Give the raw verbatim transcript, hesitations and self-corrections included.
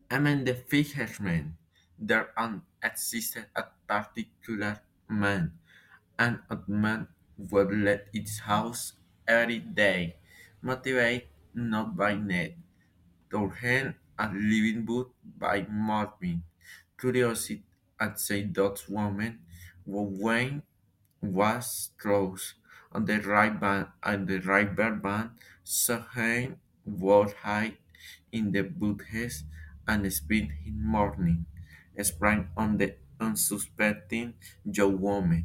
Among the fishermen, there existed a particular man, and a man would let its house every day, motivated not by need, to earn a living but by morbid curiosity and say that woman when was close on the right bank and the right bank saw him was high in the bushes and spent his morning sprang on the unsuspecting young woman.